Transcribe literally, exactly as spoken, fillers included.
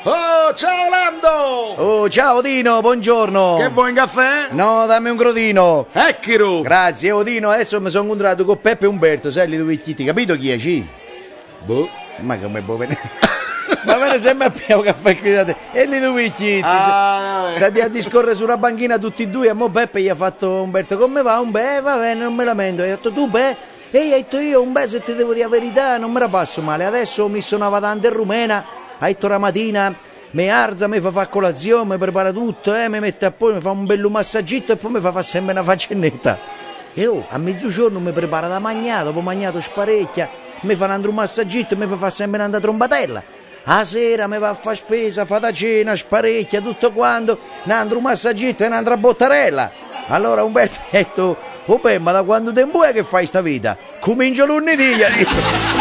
Oh, ciao Lando! Oh, ciao Dino, buongiorno. Che vuoi un caffè? No, dammi un grodino. Ecchiro! Grazie, oh Dino, adesso mi sono incontrato con Peppe e Umberto, sai, li due vecchietti, capito chi è, ci? Boh. Ma come può venire? Ma me ne sembra più un caffè qui da te. E li due vecchietti, Ah, se- stati a discorrere sulla banchina tutti e due, a mo Peppe gli ha fatto Umberto, come va? Un beh, va bene, non me lamento. E ha detto, tu beh? E gli ha detto io, un beh, se ti devo dire la verità, non me la passo male. Adesso ho messo una vadante rumena, ha detto la mattina, mi alza, mi fa fare colazione, mi prepara tutto, eh, mi mette a poi, mi fa un bello massaggito e poi mi fa fare sempre una faccennetta. E oh, a mezzogiorno mi prepara da mangiare, dopo mangiato sparecchia, mi fa un altro massaggito e mi fa fare sempre una trombatella. A sera mi va a fare spesa, fa da cena, sparecchia, tutto quanto, un altro massaggito e un'altra bottarella. Allora Umberto ha detto, oh beh, ma da quanto tempo è che fai sta vita? Comincio lunedì, gli ha detto.